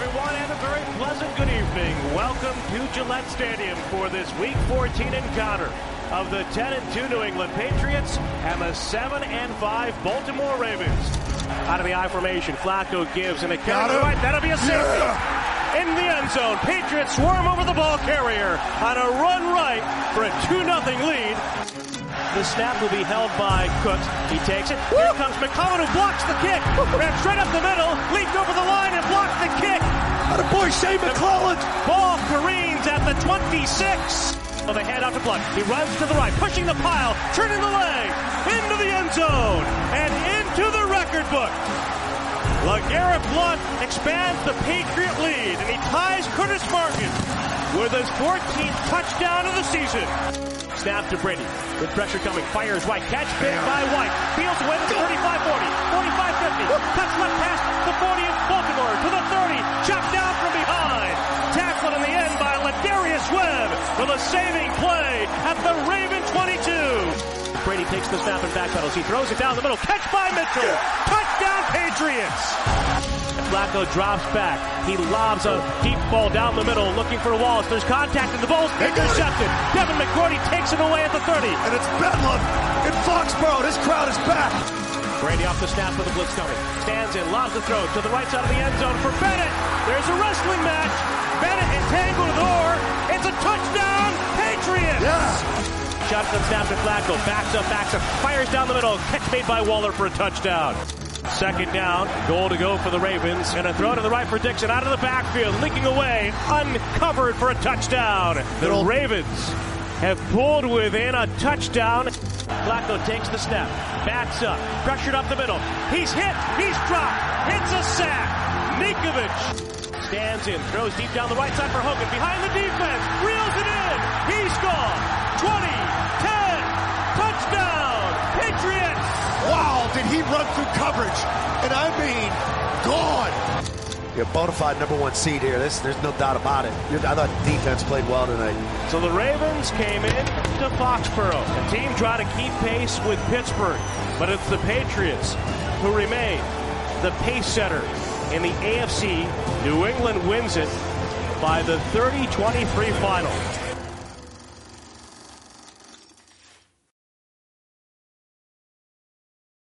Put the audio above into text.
everyone, and a very pleasant good evening. Welcome to Gillette Stadium for this Week 14 encounter of the 10-2 New England Patriots and the 7-5 Baltimore Ravens. Out of the I formation, Flacco gives and a carry to the right. That'll be a safety. In the end zone, Patriots swarm over the ball carrier on a run right for a 2-0 lead. The snap will be held by Cooks. He takes it. Here comes McCollum, who blocks the kick. Ran straight up the middle, leaped over the line and blocked the kick. Attaboy, Shane McClellan. Ball careens at the 26. Well, they hand out to Blunt. He runs to the right, pushing the pile, turning the leg, into the end zone, and into the record book. LeGarrette Blunt expands the Patriot lead, and he ties Curtis Martin with his 14th touchdown of the season. Snap to Brady, with pressure coming, fires right, catch big by White, fields away to the 35-40, 45-50, cuts left past the 40 of Baltimore to the 30, chopped down from behind, tackled in the end by Ladarius Webb with a saving play at the Raven 22. Brady takes the snap and backpedals. He throws it down the middle. Catch by Mitchell. Touchdown Patriots. Flacco drops back. He lobs a deep ball down the middle looking for Wallace. There's contact and the ball's intercepted. Devin McCourty takes it away at the 30. And it's Bedlam in Foxborough. This crowd is back. Brady off the snap with the blitz coming. Stands in, lobs the throw to the right side of the end zone for Bennett. There's a wrestling match. Bennett entangled with Orr. It's a touchdown Patriots. Yeah. Shotgun snap to Flacco, backs up, fires down the middle, catch made by Waller for a touchdown. Second down, goal to go for the Ravens, and a throw to the right for Dixon out of the backfield, leaking away, uncovered for a touchdown. The Ravens have pulled within a touchdown. Flacco takes the snap, backs up, pressured up the middle. He's hit, he's dropped, it's a sack. Ninkovich stands in, throws deep down the right side for Hogan, behind the defense, reels it in, he's gone. 20, 10, touchdown, Patriots! Wow, did he run through coverage? And I mean, gone. You're a bona fide number one seed here. There's no doubt about it. I thought the defense played well tonight. So the Ravens came in to Foxborough. The team tried to keep pace with Pittsburgh, but it's the Patriots who remain the pace setter in the AFC. New England wins it by the 30-23 final.